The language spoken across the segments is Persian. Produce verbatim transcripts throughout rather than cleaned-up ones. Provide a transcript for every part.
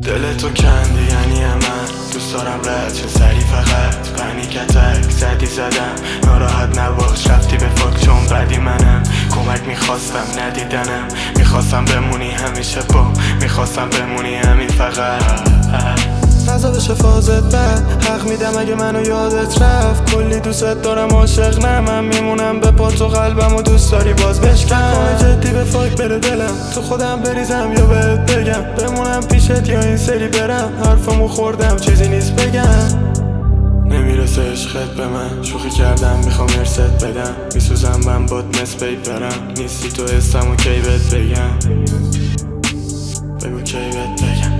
دل تو کندی یعنی من دوست دارم رد چه سری فقط پنیک اتک زدی زدم ناراحت نباش رفتی به فاک چون بدی منم کمک میخواستم ندیدنم میخواستم بمونی همیشه با میخواستم بمونی همین فقط نزا بشه فازت بد حق میدم اگه منو یادت رفت کلی دوست دارم عاشق نه من میمونم به پا تو قلبم و دوست داری باز بشکن کنه جدی به فاک بره دلم تو خودم بریزم یا بهت بگم بمونم پیشت یا این سری برم حرفمو خوردم چیزی نیست بگم نمیرسه عشقت به من شوخی کردم میخوام ارست بدم میسوزم من باد نسبیت برم نیستی تو حسم و کی بهت بگم بگو کی بهت بگم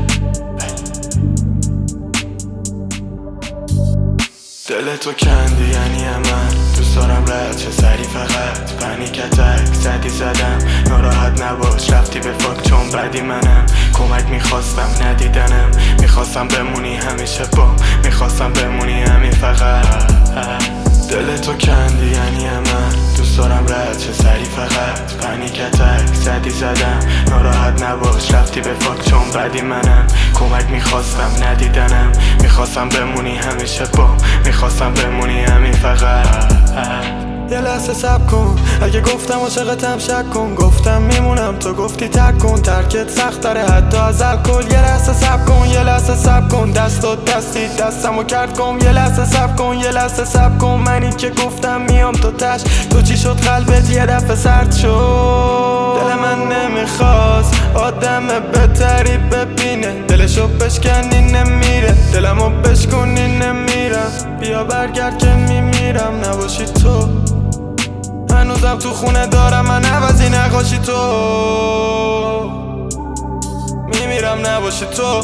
دل تو کندی یعنی من دوست دارم رد چه سری فقط پنیک اتک زدی زدم ناراحت نباش رفتی به فاک چون بدی منم کمک میخواستم ندیدنم میخواستم بمونی همیشه با میخواستم بمونی همین فقط دل تو کندی یعنی من دوست دارم رد چه سری فقط پنیک اتک زدی زدم ناراحت نباش رفتی به فاک چون بدی منم کمک میخواستم ندیدنم میخواستم بمونی همیشه با میخواستم بمونی همین فقط یه لحظه صبر کن اگه گفتم عاشقتم شک کن گفتم میمونم تو گفتی ترک کن ترکت سخت داره حتی از الکل یه لحظه صبر کن یه لحظه صبر کن دستات دستی دستمو کرد کن یه لحظه صبر کن یه لحظه صبر کن منی که گفتم میام تو تش تو چی شد قلبت یه دفعه سرد شد دل من نمیخواست آدم بهتری ببینه دلشو بشکنی نمیره دلمو بشکنی نمیرم بیا برگرد که میمیرم نباشی تو هنوزم تو خونه دارم من عوضی نقاشی تو میمیرم نباشی تو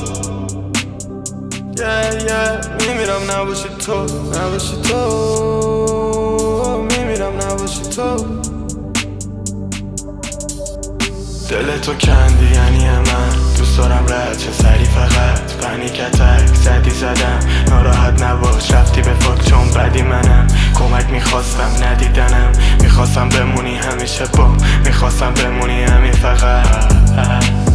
yeah, yeah. میمیرم نباشی تو نباشی تو میمیرم نباشی تو دل تو کندی یعنی من دوست دارم رد چه سری فقط پنیک اتک زدی زدم ناراحت نباش رفتی به فاک چون بدی منم کمک میخواستم ندیدنم میخواستم بمونی همیشه با میخواستم بمونی همین فقط